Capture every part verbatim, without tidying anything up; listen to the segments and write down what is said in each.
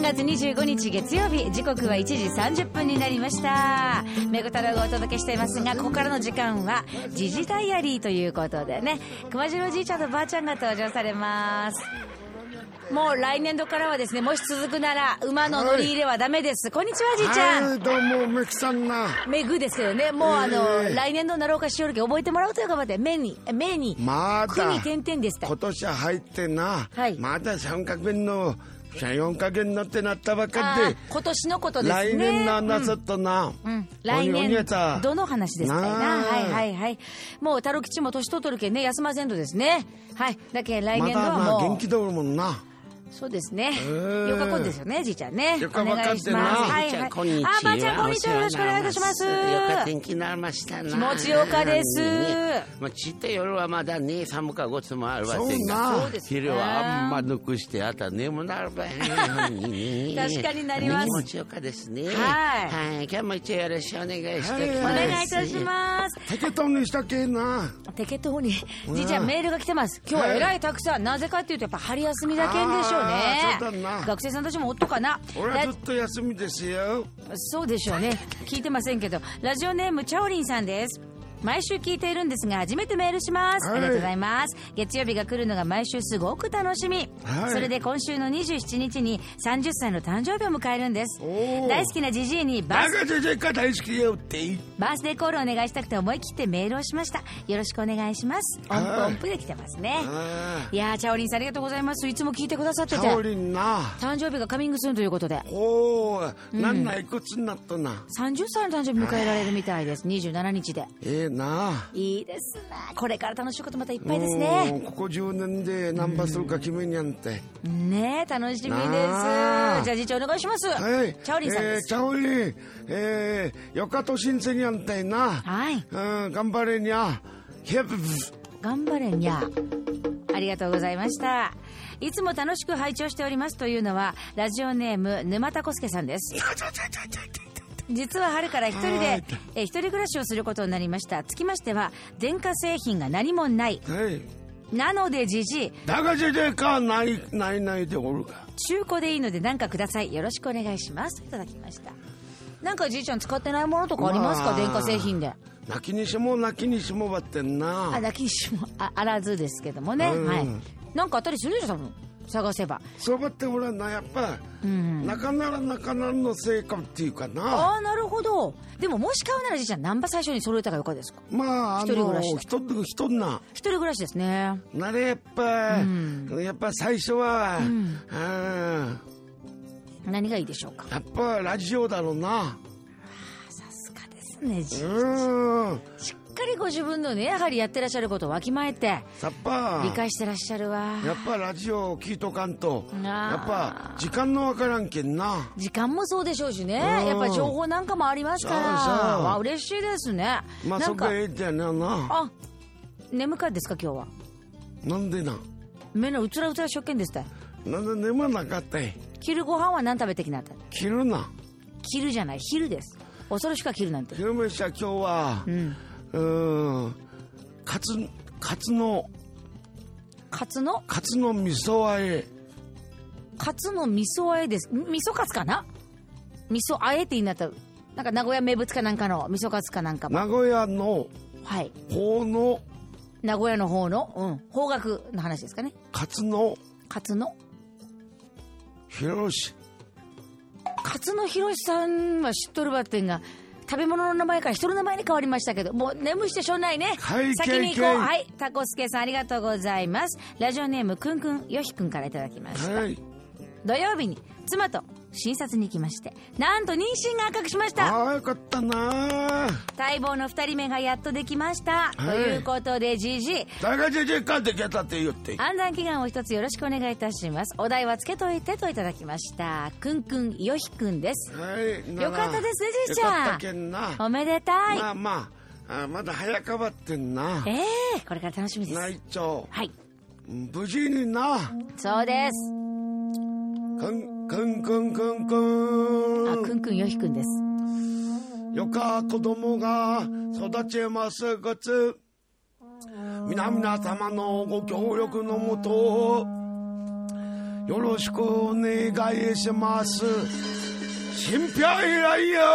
がつにじゅうごにち月曜日、時刻はいちじさんじゅっぷんになりました。めぐたろうがお届けしていますが、ここからの時間は時事ダイアリーということでね、熊次郎じいちゃんとばあちゃんが登場されます。もう来年度からはですね、もし続くなら馬の乗り入れはダメです。はい、こんにちはじいちゃん。 はい、どうもめきさんな。 めぐですよね。もうあの、えー、来年度なろうかしよるけ覚えてもらうというか、まで目に目にまだ国点々でした。 今年は入ってな、 はい、 まださんかげんのよんかげんのってなったばかりで、 今年のことですね。 来年のなさとな、 うんうん、来年どの話ですかいな。はいはいはい。もう太郎吉も年取っとるけんね、休ませんとですね。はい。だけ来年度はもうまだな元気でおるもんな。 そうですね。よかこんですよね、じいちゃんね。 よかばかってな。 はいはい。 こんにちは。 あ、ばあちゃんこんにちは。よろしくお願いいたします。 よか天気になりましたな。 気持ちよかです。 まあちって夜はまだね、寒かごつもあるわけが、昼はあんま抜くしてあた眠なるばい。確かになります。 気持ちよかですね。 はい。 はい。今日も一応よろしくお願いしておきます。 お願いいたします。 テケトにしたけな。 テケトに。じいちゃんメールが来てます。今日はえらいたくさん。なぜかっていうとやっぱ春休みだけんでしょうね。 そうだな。 学生さんたちもおっとかな。 俺はずっと休みですよ。 そうでしょうね。聞いてませんけど。ラジオネームチャオリンさんです。毎週聞いているんですが初めてメールします、はい、ありがとうございます。月曜日が来るのが毎週すごく楽しみ、はい、それで今週のにじゅうしちにちにさんじゅっさいの誕生日を迎えるんです。大好きなジジイにバースバースデーコールをお願いしたくて思い切ってメールをしました。よろしくお願いします。音符音符で来てますね。いやーチャオリンさんありがとうございます。いつも聞いてくださってて、チャオリンな誕生日がカミングスーンということで、 おー、うん、なんないくつになったな。 さんじゅっさいの誕生日迎えられるみたいです。にじゅうしちにちで。 ええー、ないいいですね。これから楽しいことまたいっぱいですね。 ここじゅうねんで何番するか決めにゃんて、 うん、ねえ楽しみです。じゃあ次長お願いします。はい、チャオリンさんです。 えー、チャオリン、えー、よかとしんせにゃんてな。 はい、 うん、頑張れにゃ。 頑張れにゃ。ありがとうございました。いつも楽しく拝聴しておりますというのはラジオネーム沼田小介さんです。実は春から一人でえ一人暮らしをすることになりました。つきましては電化製品が何もない、はい、なのでじじいだがじでかないないないでおるか中古でいいので何かください。よろしくお願いしますといただきました。なんかじいちゃん使ってないものとかありますか、まあ、電化製品で。 泣きにしも泣きにしもばってんなあ泣きにしも あ, あらずですけどもね、うん、はい。なんかあったりするでしょ多分探せば。 そうばってほらなやっぱ、うん、中なら中ならの成果っていうかな。 ああなるほど。でももし買うならじいちゃん何番最初に揃えたがよかですか。 まあ一人暮らし一人一人な一人暮らしですね。 なれやっぱ、うん、やっぱ最初は、うん、あ何がいいでしょうか。 やっぱラジオだろうな。 さすがですねじいちゃん。しっかりご自分のねやはりやってらっしゃることをわきまえてさっぱ理解してらっしゃるわ。 やっぱラジオ聞いとかんとやっぱ時間のわからんけんな。 時間もそうでしょうしね。やっぱ情報なんかもありますからわ嬉しいですね。 まあそこへいってやな。 あ眠かですか今日は。 なんでな目のうつらうつら食券ですって。 なんで眠なかったい。 昼ご飯は何食べてきなった。 昼な昼じゃない昼です。恐ろしくは昼なんて。 昼飯は今日はうんうんカツカツのカツのカツの味噌和え。 カツの味噌和えです。味噌カツかな。味噌和えって言いなったなんか名古屋名物かなんかの味噌カツかなんかも。 名古屋のはい方の名古屋の方のうん方角の話ですかね。 カツのカツのひろし勝野博さんは知っとるばってんが食べ物の名前から人の名前に変わりましたけどもう眠してしょうないね、 はい、 先に行こう。はいタコスケさんありがとうございます。ラジオネームくんくんよひくんからいただきました、はい、土曜日に妻と診察に行きましてなんと妊娠が発覚しました。 ああよかったな。 待望のふたりめがやっとできました、はい、ということでじじいだがじじかできたって言って安産祈願を一つよろしくお願いいたします。お題はつけといてといただきました。くんくんよひくんです、 はい、 よかったですねじいちゃん。 よかったけんな。 おめでたい。 まあまあ、あまだ早かばってんな。 ええー、これから楽しみです。 内調はい無事にな。 そうです。 くんくんくんくんくんあくんくんよひくんです。 よか子供が育ちますぐつ皆々様のご協力のもとよろしくお願いします。心配ないよ。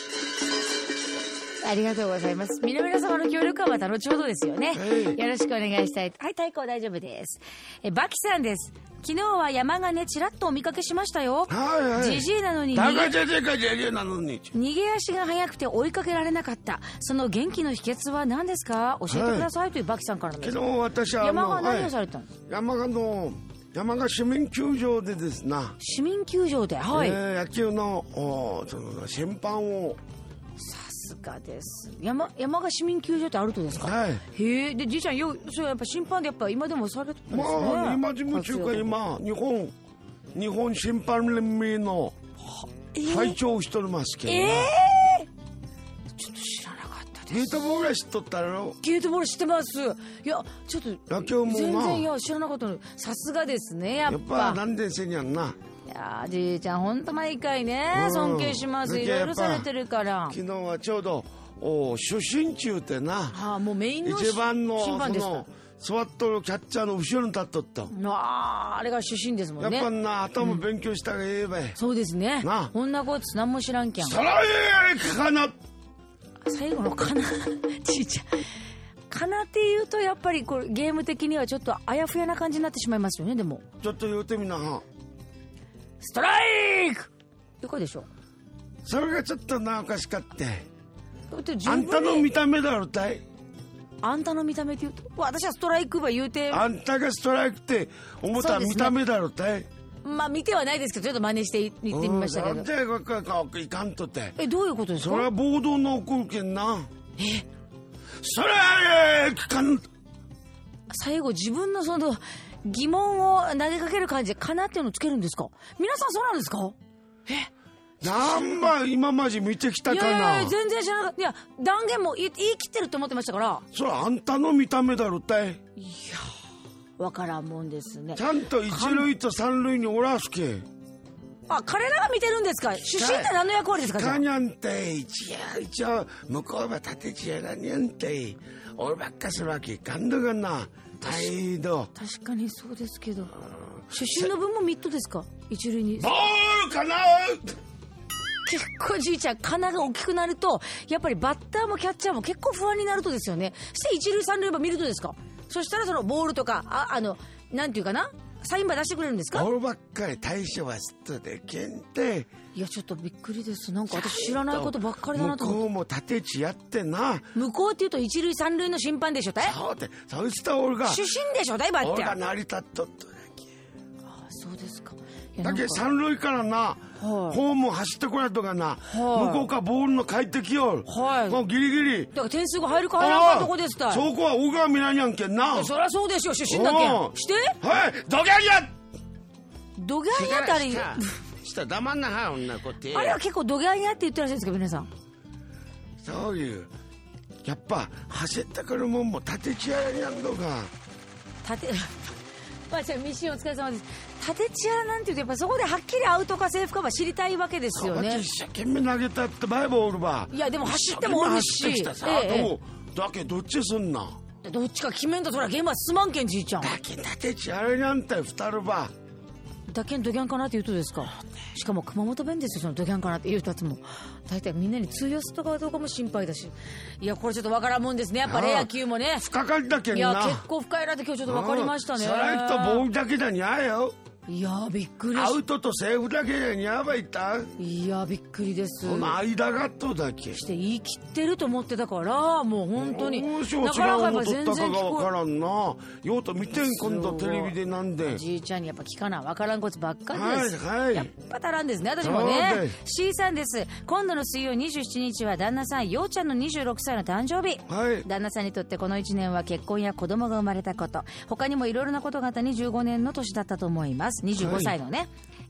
ありがとうございます。皆々様の協力はまた後ほどですよね。 はい、 よろしくお願いしたい。はい、太鼓大丈夫です。え、バキさんです。昨日は山がね、ちらっとお見かけしましたよ。 はいはい。 ジジイなのに逃げ、ジジイなのに逃げ足が速くて追いかけられなかった。その元気の秘訣は何ですか？教えてください、はい、というバキさんからのメッセージ。 昨日私は山が何をされたの？はい、 山がの山が市民球場でですな。 市民球場で、はい。 えー、野球のおその審判を。 さすがです。山山が市民球場ってあるとですか？ はい。 へえ。でじいちゃんよ、それやっぱ審判でやっぱ今でもされてるんですね。 まあ今でも中か今日本日本審判連盟の会長をしておりますけど、ね。 えー、ちょっと知らなかったです。 ゲートボールは知っとったろ？ ゲートボール知ってます。いやちょっと野球もな全然いや知らなかったの。さすがですね。やっぱ。 やっぱなんでせにゃんな。 いやじいちゃん本当毎回ね、うん、尊敬します。いろいろされてるから。 昨日はちょうどお出身中ってな、 はあ、もうメインの一番の審判ですか。 その座っとるキャッチャーの後ろに立っとった。 ああ、あれが出身ですもんね。 やっぱな頭勉強したがええばい、うん、 そうですね。なこんなこと何も知らんきゃん。 さらえかな。 最後のかなちいちゃんかなって言うとやっぱりこれゲーム的にはちょっとあやふやな感じになってしまいますよね。でもちょっと言うてみなは。 ストライクどこでしょう。 それがちょっとなおかしかってあんたの見た目だろたい。 あんたの見た目って言うと私はストライクば言うてあんたがストライクって思った見た目だろたい、ね、 まあ見てはないですけどちょっと真似して言ってみましたけど。 じゃあいかんとってえどういうことですか。 それは暴動の起こるけんな。 えそれはかん最後自分のその疑問を投げかける感じでかなっていうのをつけるんですか。皆さんそうなんですか。えなんば今まで見てきたかな。 いやいやいや全然知らなかった。いや断言も言い切ってると思ってましたから。 それあんたの見た目だろたい。いやわからんもんですね。 ちゃんと一塁と三塁におらすけ。 あ彼らが見てるんですか。出身って何の役割ですか。 かにゃんて一応一応向こうは縦地やがにゃんて俺ばっかするわけかんだがな。態度確かにそうですけど出身の分もミットですか。一塁にボールかな。 結構じいちゃんかなが大きくなるとやっぱりバッターもキャッチャーも結構不安になるとですよね。して一塁三塁ば見るとですか。そしたらそのボールとかああのなんていうかなサインば出してくれるんですか。 ボールばっかり対処はすっとでけんて。 いやちょっとびっくりです。なんか私知らないことばっかりだなと思って。 向こうも縦地やってな。 向こうっていうと一塁三塁の審判でしょたい。 そうでそうした俺が主審でしょたいばって俺が成り立っとっとだけ。 ああそうですか。 だけ三塁からな、はい、ホーム走ってこられとかな、はい、向こうからボールの帰ってきよる、はい、もうギリギリだから点数が入るか入らんかとこですたい。 そこは大川みなにゃんけんな。 そりゃそうでしょ出身だけんしてはいドギャンやドギャンやったりした黙んなは女こってあれは結構ドギャンやって言ってらっしゃるんですか皆さん。 そういうやっぱ走ってくるもんも縦チアやんのか縦まあじゃあミッションお疲れ様です。縦チアなんて言うとやっぱそこではっきりアウトかセーフかは知りたいわけですよね。 一生懸命投げたってバイボールばいやでも走ってもおるし走ってきたさ、ええ、だけどどっちすんな。 どっちか決めんとそらゲームは進まんけんじいちゃん。 だけ縦チアなんて二人ばだけんドギャンかなって言うとですか。しかも熊本弁ですよそのドギャンかなって言うたつも大体みんなに通用するとかどうかも心配だし。いやこれちょっとわからんもんですねやっぱね野球もね深かりだけんな。 いや結構深いなって今日ちょっとわかりましたね。 ストライクとボールだけだにゃよ。 いやびっくりしアウトとセーフだけでにゃばいた。 いやびっくりです。 その間がっとだけして言い切ってると思ってたからもう本当になかなかやっぱ全然聞こえからんな。ようと見てん今度テレビでなんでじいちゃんにやっぱ聞かなわからんことばっかりです、 はいはい、 やっぱ足らんですね私もね。 C さんです。今度の水曜にじゅうしちにちは旦那さんようちゃんのにじゅうろくさいの誕生日、はい、旦那さんにとってこのいちねんは結婚や子供が生まれたこと他にもいろいろなことがあったにじゅうごねんの年だったと思います。にじゅうごさいのね、はい、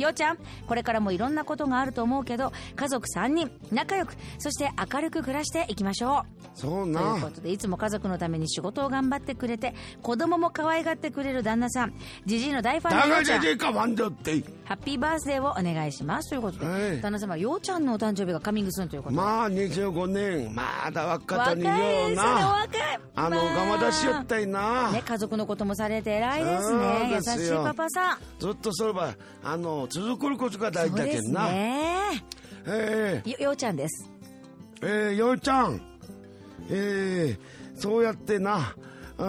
ようちゃんこれからもいろんなことがあると思うけど家族さんにん仲良くそして明るく暮らしていきましょう。 そうなということでいつも家族のために仕事を頑張ってくれて子供も可愛がってくれる旦那さんジジイの大ファンのようちゃんハッピーバースデーをお願いしますということで、はい、旦那様ようちゃんのお誕生日がカミングスーンということでまあにじゅうごねんまだ若かにような若いあの、まあ、我慢出しよったいな、 ね、家族のこともされて偉いですね。優しいパパさん。 そずっとそれはあの続くことが大事だけどな。 そうですね。 えー、 よようちゃんです。 えー、ようちゃん、えー、そうやってな、うん、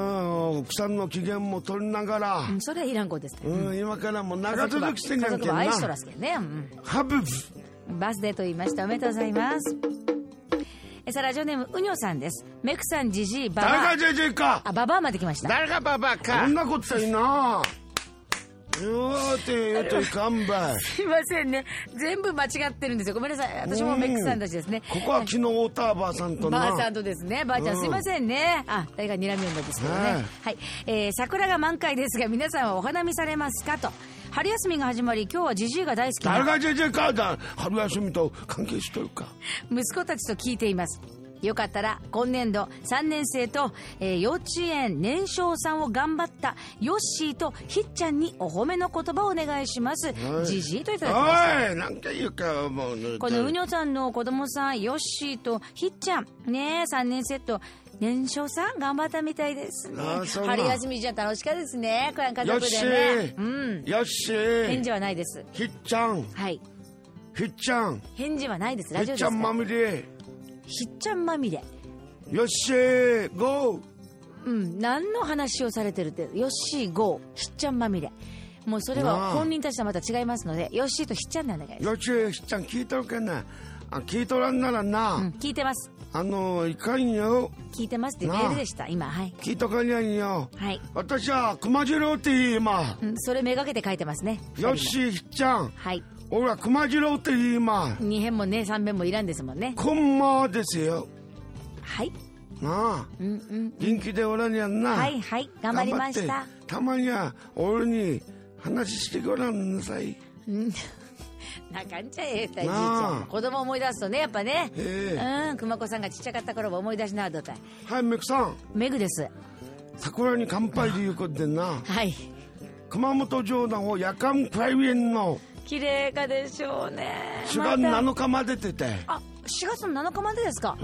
奥さんの機嫌も取りながら、 うん、それはいらんことですね、 うん、今からも長続きしてんやんけんな。 家族は愛しとらすけどね、うん、 ハブバースデーと言いましたおめでとうございます。えさあラジオネームうにょさんです。メクさんじじいババア、 誰がジェジェか、 あババアまで来ました。 誰がババアか、 こんなこといいな。よーてよといかんばい。 すいませんね、全部間違ってるんですよ、ごめんなさい。私もメックさんたちですね。 ここは昨日おったばあさんとな、 ばあさんとですね。ばあちゃん、うん、すいませんね。あ、誰が睨み読んだんですけどね、はい、はい、えー、桜が満開ですが皆さんはお花見されますかと。春休みが始まり今日はジジイが大好きな、 誰がジェジェかだ、春休みと関係しとるか。 息子たちと聞いています。よかったら今年度さんねん生と、えー、幼稚園年少さんを頑張ったヨッシーとひっちゃんにお褒めの言葉をお願いします。じじいといただきました。 おい、なんか言うかもう。 このうにょさんの子供さんヨッシーとひっちゃんね、さんねん生と年少さん頑張ったみたいですね。春休みじゃ楽しかったですね、これ家族でね。うん、 よっしー、 返事はないです。 ひっちゃん、 はい、 ひっちゃん返事はないです。ラジオですから。 ひっちゃんまみれ、 ひっちゃんまみれ、 よっしーゴー。 うん、何の話をされてるって、よっしーゴー、ひっちゃんまみれ、もうそれは本人たちとまた違いますので、よっしーとひっちゃんでお願いします。 よっしー、ひっちゃん聞いとるかな。あ、聞いとらんならな、 うん、聞いてます。 あのいかんよ、 聞いてますってメールでした今。はい、 聞いとかにゃんよ。 はい、 私は熊次郎って言いま、 うん、それめがけて書いてますね。 よっしー、ひっちゃん、 はい、 俺は熊次郎って言いま、 に編もねさん編もいらんですもんね。 こんまですよ。 はいなあ、うんうんうん、元気でおらにゃんな。 はいはい、頑張りました。 たまには俺に話してごらんなさい。 うんなかんちゃええたい、じいちゃん。子供思い出すとね、やっぱね、うん、熊子さんがちっちゃかった頃も思い出しなどたい。 はい、メグさん。 メグです。 桜に乾杯でいうことでな。 はい、 熊本城南を夜間クライエンの綺麗かでしょうね。 しがつなのかまで出て、 あ、しがつのなのかまでですか、うん、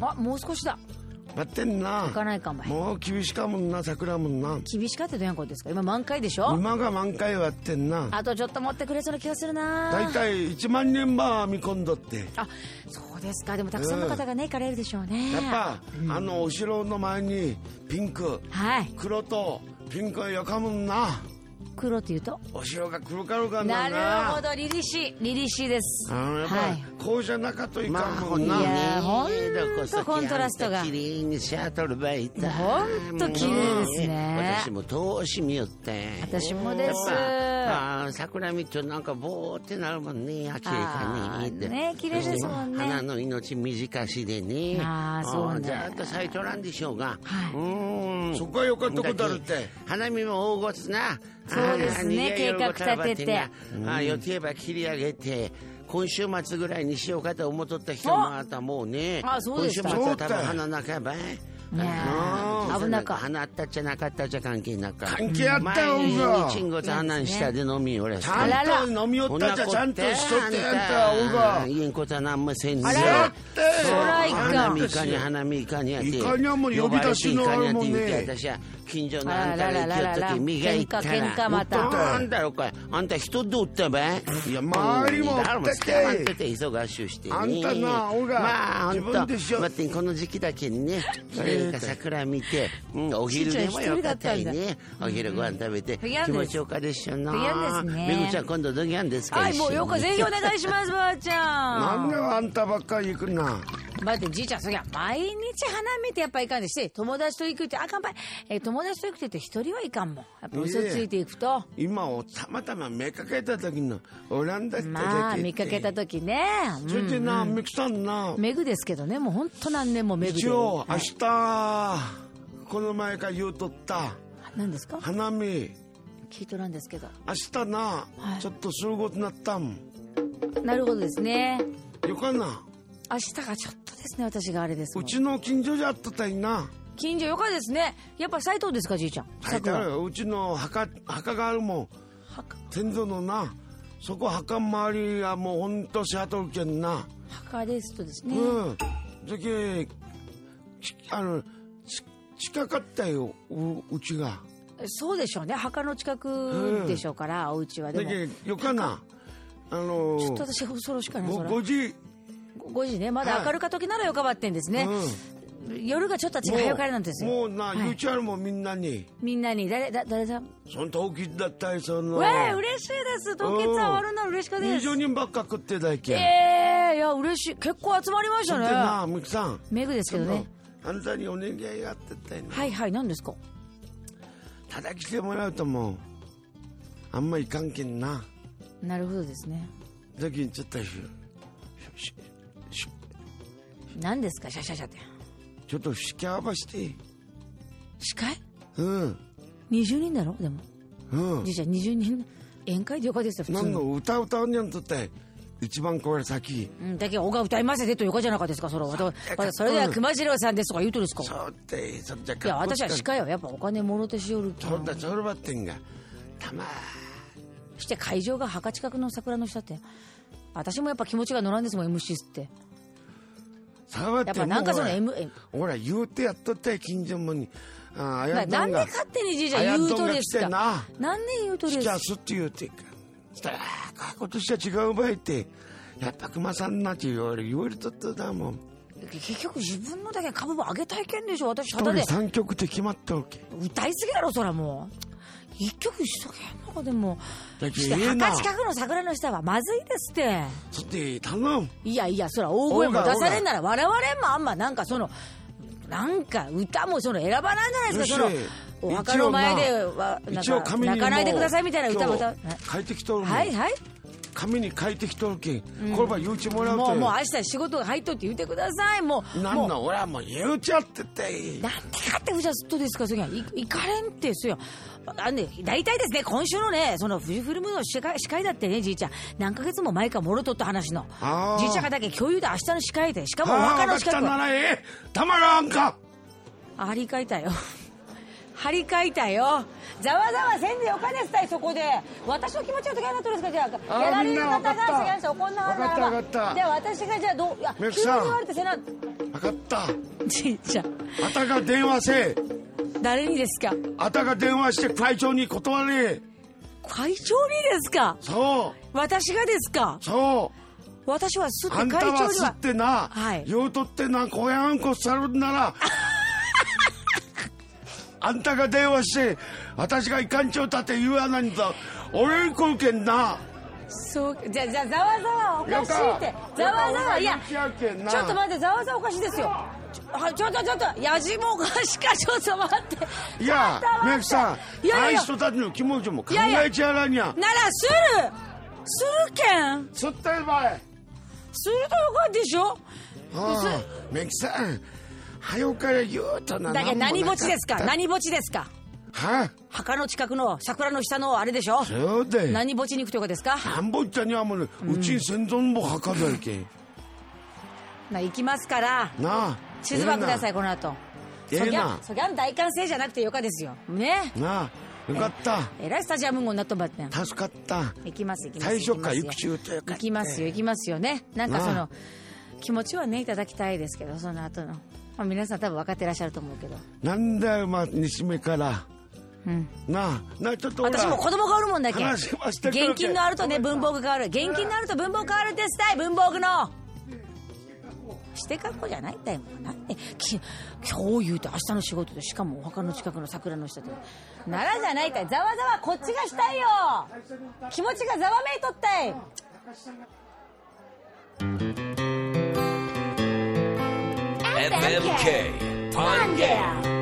あ、もう少しだ。 待ってんな。 行かないかも。 もう厳しかもんな、桜もんな。 厳しかってどうやんことですか。今満開でしょ。 今が満開はってんな。 あとちょっと持ってくれそうな気がするな。 だいたいいちまんにんば見込んどって。 あ、そうですか。でもたくさんの方がね、うん、行かれるでしょうね。 やっぱ、うん、あのお城の前にピンク、 はい、 黒とピンクはよかもんな。 黒っていうとお城が黒かろかな。 なるほど、凛々しい凛々しいです。 あのやっぱ、はい、こうじゃなかといかんもんな、 まあ、いやほんとコントラストがきれいにしゃとるばいた。 ほんときれいですね。 私も通し見よって。 私もです。 あ、桜見てなんかボーってなるもんね。あ、きれいかねってね、きれいですもんね。 花の命短しでね。 ああ、そうね。 ずっと咲いとらんでしょうが、 はい、 うん、そこはよかったことあるって。 花見も大ごつな。 そうですね、計画立てて、 あ、予定ば切り上げて今週末ぐらいにしようかと思っとった人もあたもうね。 あ、そうですか。 今週末は多分花なかばい。 ね、危なか花あったっちゃなかったっちゃ関係なか。 関係あったよ。 毎日ごつ花ん下で飲み俺。 ちゃんと飲みよったじゃちゃんとしとってやったおが。 いいんこたなんもせんね。 あら、そらいかん。 花見かに花見かにやって。 いかにはもう呼び出しのあるもんね。 私は近所のあんたが行きよった時磨いたら。 喧嘩喧嘩また。 なんだろうかい。あんた人でおったばい。 いや周りも誰もつかまってて忙しゅうしてね。 あんたなおが。 まああんた待ってこの時期だけにね。桜見て、うん、お昼でもよかったいね。お昼ご飯食べて気持ちよかでしょうな。めぐちゃん今度どぎゃんですか。 はい、もうよくぜひお願いしますばあちゃん。なんであんたばっかり行くな。 待ってじいちゃん、そりゃ毎日花見てやっぱいかんでして、友達と行くってあかんばい。えー、友達と行くって言って一人はいかんもん。やっぱ嘘ついていくと。 今をたまたま見かけた時のオランダってだけ。 まあ見かけた時ね。 それでな、めぐさんな。 めぐですけどね、もう本当何年もめぐで。 一応明日この前から言うとった。 何ですか。 花見。 聞いとらんですけど。 明日な、はい、ちょっとすることになったん。 なるほどですね。 よかな。 明日がちょっとですね、私があれですもん。 うちの近所じゃあったたいな。 近所よかですね。やっぱ斎藤ですか、じいちゃん。 はい、うちの墓墓があるもん。 墓。 天蔵のな。そこ墓周りはもうほんとしはとるけんな。 墓ですとですね。 うん。じゃけあのち近かったよ、う, うちが。 そうでしょうね、墓の近くでしょうから、うん、お家は。でもだけどよかな、あのー、 ちょっと私恐ろしかない。 ごじごじね、まだ明るか時ならよかばってんですね、うん、夜がちょっと早帰りなんですよ。 もうな、はい、言うちゃうもんみんなにみんなに誰だ誰だその陶器だったりそのわあ嬉しいです。陶器伝わるの嬉しかです。 にじゅうにんばっか食ってだけ。 ええー、いや嬉しい、結構集まりましたね。 なみきさんメグですけどね、 あんたにお願いがあってたよね。 はいはい、何ですか。 ただ来てもらうともうあんまいかんけんな。 なるほどですね。 だけにちょっとし何ですかシャシャシャって。 ちょっとしきゃばして司会うんにじゅうにんだろでもうんじいちゃんにじゅうにん宴会でよかですよ普通の。なんの歌歌うにゃんとって一番これ先、 うん、だけどおが歌いませでとよかじゃなかですか。それはそれでは熊次郎さんですとか言うとですか。 そうでそっちゃいや私は司会はやっぱお金もろてしよるそうだそればってんがたまして会場が墓近くの桜の下って私もやっぱ気持ちが乗らんですもん エムシー ってやっぱなんかその M ほら言うてやっとったよ近所もに。 ああやなんで勝手にじいちゃん言うとですか。なんで言うとですか。 しきゃすって言うてかしたら今年は違う場合ってやっぱ熊さんなって言われ言われとっただもん。 結局自分のだけ株上げたいけんでしょ。私ただで一人三曲って決まったわけ。 歌いすぎだろそらもう一曲しとけんのか。でもだけして墓近くの桜の下はまずいですって。 そって頼む。 いやいやそら大声も出されんなら我々もあんまなんかそのなんか歌もその選ばないじゃないですか。そのお墓の前ではなんか泣かないでくださいみたいな歌も歌書いてきとるもん。 はいはい紙に書いてきとるけん、うん、これば言うちもらうともうもう明日仕事が入っとって言ってください。もうなんの俺はもう言うちゃっててなんでかってふじゃすっとですか。そりゃいかれんってそやあんで大体ですね今週のねそのフジフィルムの司会司会だってねじいちゃん何ヶ月も前からもろとった話のじいちゃんがだけ共有で明日の司会でしかもお墓の司会はならええたまらんか。 張り替えたよ張り替えたよ。ざわざわせんでよかですたい。そこで私の気持ちの時になってるんですか。じゃあやられる方がすぎました怒んなはずな分かった分かった。 じゃあ私がじゃあどういや急に言われてせな分かったじいちゃんあたが電話せ誰にですか。 あたが電話して会長に断れ。 会長にですか。 そう私がですか。 そう私はすって会長にはあんたはすってな、 はい、 言うとってなこやんこさるんならあんたが電話して私がいかんちょうたって言わないんだ俺に来るけんな。 そうじゃじゃざわざわおかしいってざわざわいやちょっと待ってざわざわおかしいですよ。ちょっとちょっとやじもおかしかちょっと待っていやみやきさんああいう人たちの気持ちも考えちゃらにゃならするするけんすったいばいするとよかでしょ。 ああみやきさんはよから言うとな。 だけど何墓地ですか何墓地ですか。 は墓の近くの桜の下のあれでしょ。 そうで何墓地に行くとかですか。 何墓地にはもう、うん、うち先祖も墓だけな行きますからなあ地図ばくださいこの後。 ええなそぎゃん大歓声じゃなくてよかですよね。 なあよかったえらいスタジアムになっとばって助かった。 行きます行きます最初から行くちゅうとよかった。 行きますよ行きますよね。なんかその気持ちはねいただきたいですけどその後の、まあ、皆さん多分分かってらっしゃると思うけどなんだよまあ西目からうん、なあなあちょっと私も子供がおるもんだけ現金のあるとね文房具変わる現金のあると文房具変わるですたい文房具のしてかっこじゃないんだよなんで今日言うて明日の仕事でしかもお墓の近くの桜の下でならじゃないたいざわざわこっちがしたいよ気持ちがざわめいとったいエフエムケー パンゲア